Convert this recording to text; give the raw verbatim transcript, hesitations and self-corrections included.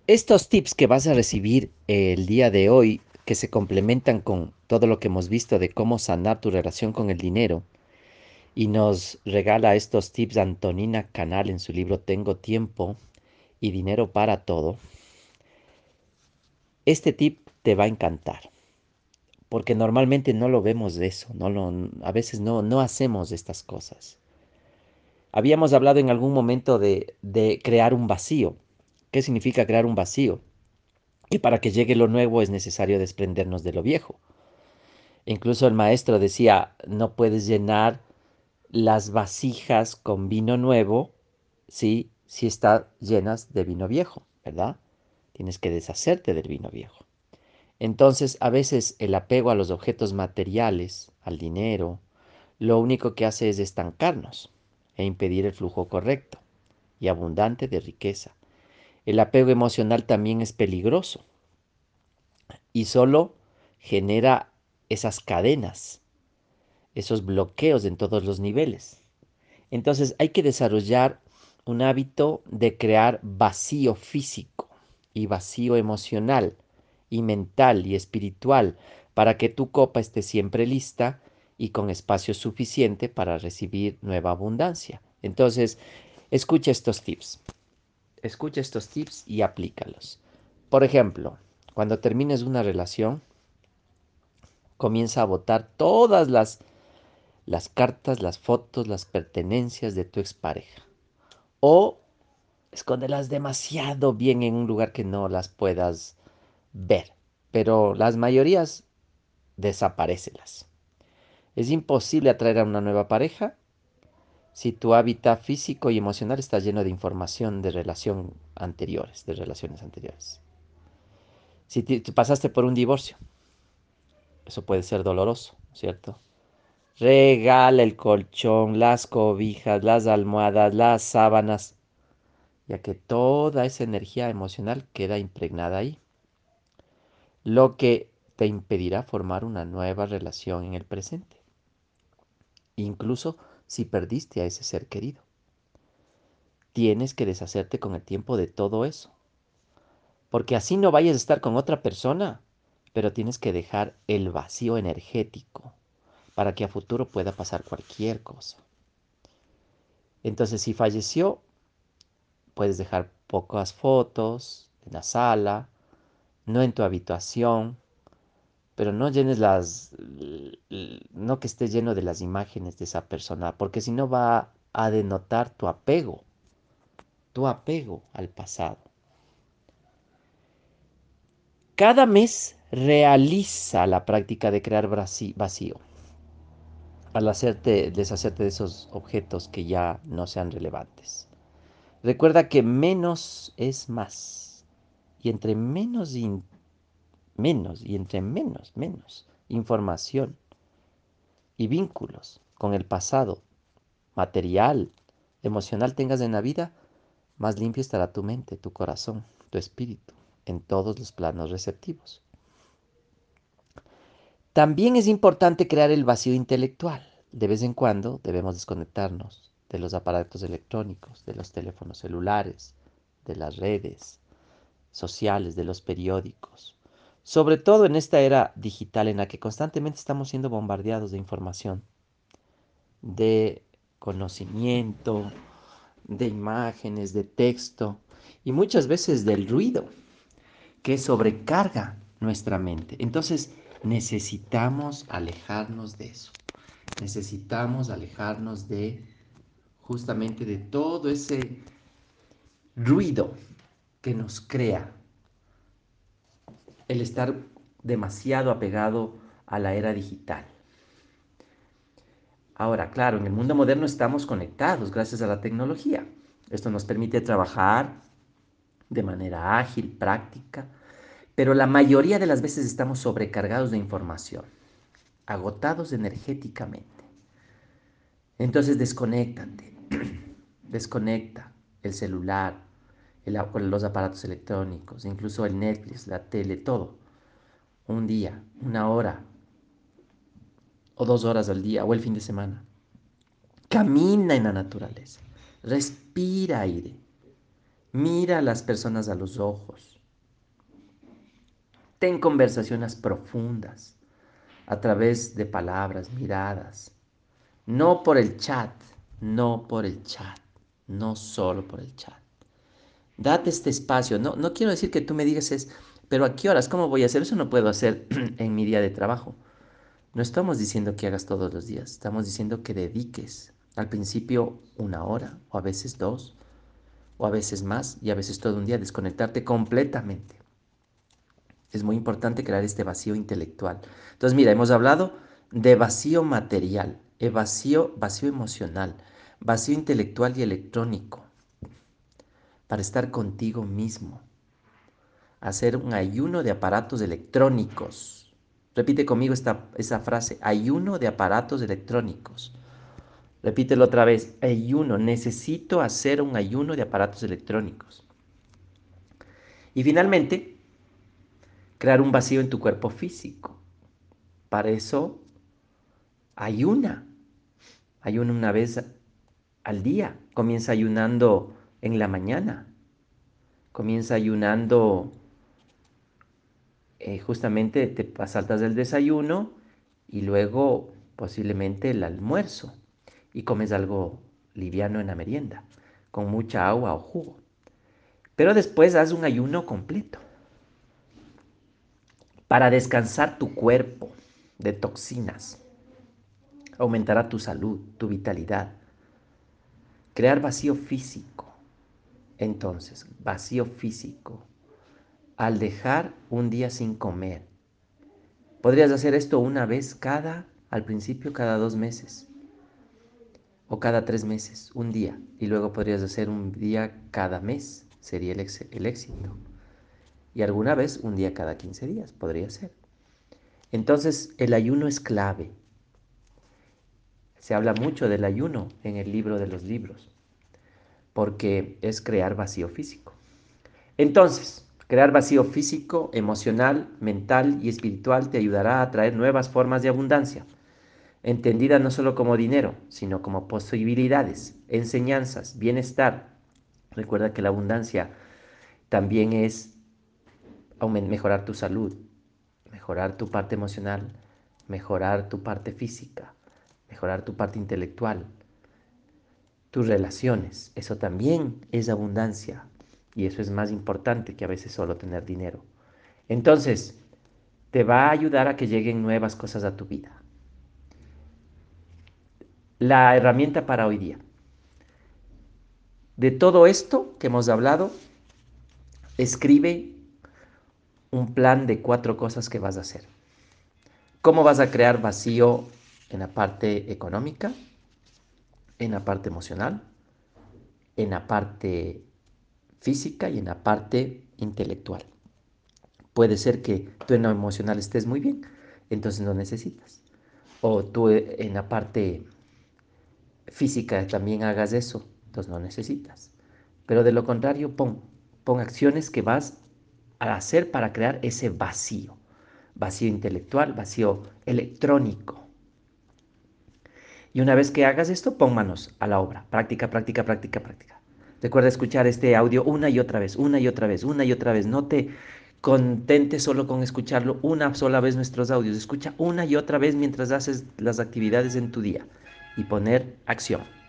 Estos tips que vas a recibir el día de hoy, que se complementan con todo lo que hemos visto de cómo sanar tu relación con el dinero, y nos regala estos tips Antonina Canal en su libro Tengo tiempo y dinero para todo. Este tip te va a encantar, porque normalmente no lo vemos de eso, no lo, a veces no, no hacemos estas cosas. Habíamos hablado en algún momento de, de crear un vacío. ¿Qué significa crear un vacío? Y para que llegue lo nuevo es necesario desprendernos de lo viejo. Incluso el maestro decía, no puedes llenar las vasijas con vino nuevo si, si están llenas de vino viejo, ¿verdad? Tienes que deshacerte del vino viejo. Entonces, a veces el apego a los objetos materiales, al dinero, lo único que hace es estancarnos e impedir el flujo correcto y abundante de riqueza. El apego emocional también es peligroso y solo genera esas cadenas, esos bloqueos en todos los niveles. Entonces hay que desarrollar un hábito de crear vacío físico y vacío emocional y mental y espiritual para que tu copa esté siempre lista y con espacio suficiente para recibir nueva abundancia. Entonces, escucha estos tips. Escucha estos tips y aplícalos. Por ejemplo, cuando termines una relación, comienza a botar todas las, las cartas, las fotos, las pertenencias de tu expareja. O escóndelas demasiado bien en un lugar que no las puedas ver. Pero las mayorías, desaparécelas. Es imposible atraer a una nueva pareja si tu hábitat físico y emocional está lleno de información de relación anteriores, de relaciones anteriores. Si te, te pasaste por un divorcio, eso puede ser doloroso, ¿cierto? Regala el colchón, las cobijas, las almohadas, las sábanas, ya que toda esa energía emocional queda impregnada ahí, lo que te impedirá formar una nueva relación en el presente, incluso si perdiste a ese ser querido. Tienes que deshacerte con el tiempo de todo eso, porque así no vayas a estar con otra persona, pero tienes que dejar el vacío energético para que a futuro pueda pasar cualquier cosa. Entonces, si falleció, puedes dejar pocas fotos en la sala, no en tu habitación, pero no llenes las, no que esté lleno de las imágenes de esa persona, porque si no va a denotar tu apego, tu apego al pasado. Cada mes realiza la práctica de crear vacío al hacerte, deshacerte de esos objetos que ya no sean relevantes. Recuerda que menos es más. Y entre menos, in, menos, y entre menos, menos información y vínculos con el pasado, material, emocional tengas en la vida, más limpio estará tu mente, tu corazón, tu espíritu, en todos los planos receptivos. También es importante crear el vacío intelectual. De vez en cuando debemos desconectarnos de los aparatos electrónicos, de los teléfonos celulares, de las redes sociales, de los periódicos. Sobre todo en esta era digital en la que constantemente estamos siendo bombardeados de información, de conocimiento, de imágenes, de texto y muchas veces del ruido que sobrecarga nuestra mente. Entonces necesitamos alejarnos de eso. Necesitamos alejarnos de justamente de todo ese ruido que nos crea el estar demasiado apegado a la era digital. Ahora, claro, en el mundo moderno estamos conectados gracias a la tecnología. Esto nos permite trabajar de manera ágil, práctica, pero la mayoría de las veces estamos sobrecargados de información, agotados energéticamente. Entonces desconéctate, desconecta el celular, el, los aparatos electrónicos, incluso el Netflix, la tele, todo. Un día, una hora o dos horas al día o el fin de semana. Camina en la naturaleza, respira aire, Mira a las personas a los ojos. Ten conversaciones profundas a través de palabras, miradas. No por el chat, no por el chat, no solo por el chat. Date este espacio. No, no quiero decir que tú me digas es, pero ¿a qué horas? ¿Cómo voy a hacer? Eso no puedo hacer en mi día de trabajo. No estamos diciendo que hagas todos los días, estamos diciendo que dediques al principio una hora, o a veces dos, o a veces más, y a veces todo un día, desconectarte completamente. Es muy importante crear este vacío intelectual. Entonces, mira, hemos hablado de vacío material, de vacío, vacío emocional, vacío intelectual y electrónico, para estar contigo mismo. Hacer un ayuno de aparatos electrónicos. Repite conmigo esta, esa frase, ayuno de aparatos electrónicos. Repítelo otra vez, ayuno, necesito hacer un ayuno de aparatos electrónicos. Y finalmente, crear un vacío en tu cuerpo físico. Para eso, ayuna. Ayuna una vez al día. Comienza ayunando en la mañana. Comienza ayunando, eh, justamente te saltas del desayuno y luego posiblemente el almuerzo. Y comes algo liviano en la merienda, con mucha agua o jugo. Pero después haz un ayuno completo para descansar tu cuerpo de toxinas. Aumentará tu salud, tu vitalidad. Crear vacío físico. Entonces, vacío físico. Al dejar un día sin comer. Podrías hacer esto una vez cada, al principio cada dos meses. O cada tres meses, un día. Y luego podrías hacer un día cada mes. Sería el, ex el éxito. Y alguna vez un día cada quince días. Podría ser. Entonces, el ayuno es clave. Se habla mucho del ayuno en el libro de los libros, porque es crear vacío físico. Entonces, crear vacío físico, emocional, mental y espiritual te ayudará a atraer nuevas formas de abundancia, entendida no solo como dinero, sino como posibilidades, enseñanzas, bienestar. Recuerda que la abundancia también es mejorar tu salud, mejorar tu parte emocional, mejorar tu parte física, mejorar tu parte intelectual, tus relaciones. Eso también es abundancia. Y eso es más importante que a veces solo tener dinero. Entonces, te va a ayudar a que lleguen nuevas cosas a tu vida. La herramienta para hoy día. De todo esto que hemos hablado, escribe un plan de cuatro cosas que vas a hacer. ¿Cómo vas a crear vacío en la parte económica, en la parte emocional, en la parte física y en la parte intelectual? Puede ser que tú en lo emocional estés muy bien, entonces no necesitas. O tú en la parte física también hagas eso, entonces no necesitas. Pero de lo contrario, pon, pon acciones que vas a hacer para crear ese vacío. Vacío intelectual, vacío electrónico. Y una vez que hagas esto, pon manos a la obra. Práctica, práctica, práctica, práctica. Recuerda escuchar este audio una y otra vez, una y otra vez, una y otra vez. No te contentes solo con escucharlo una sola vez nuestros audios. Escucha una y otra vez mientras haces las actividades en tu día y poner acción.